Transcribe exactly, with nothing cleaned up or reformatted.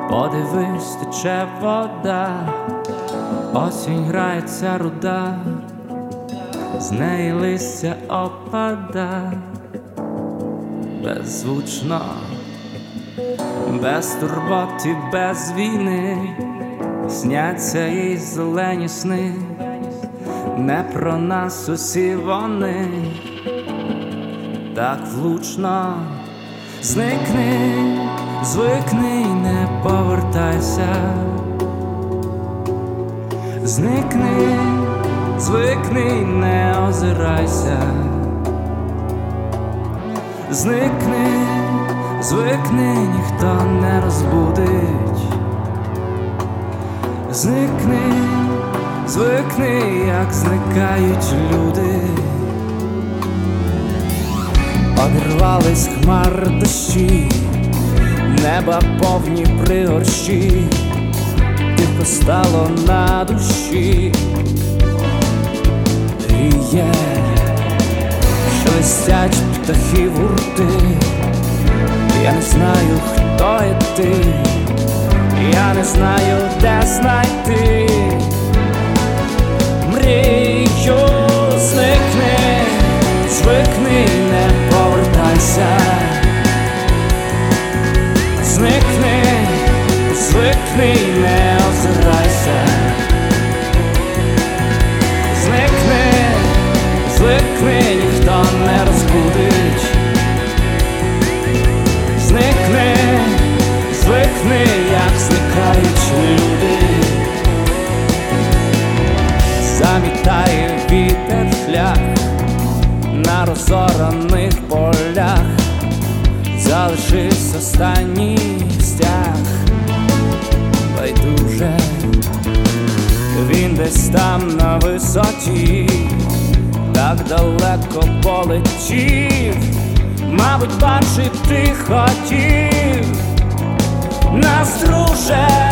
Подивись, тече вода, осінь грається руда, з неї листя опада, беззвучно, без турбот і без війни, сняться їй зелені сни, не про нас усі вони, так влучно. Зникни, звикни й не повертайся. Зникни, звикни й не озирайся. Зникни, звикни, ніхто не розбудить. Зникни, звикни, як зникають люди. Обірвались хмар дощі, неба повні пригорщі, тихо стало на душі. Гріє, шелестять птахи гурти, я не знаю, хто є ти, я не знаю, де знайти мрію. Зникни, звикни, не повертайся. Зникни, звикни, не озирайся. Зникни, звикни, ніхто не розбудить. Зникни, звикни, як зникають люди. Замітає вітер шлях на розораних полях, залишився останній стяг. Байдуже, він десь там на висоті, так далеко полетів, мабуть, бачив ти хотів. Нас друже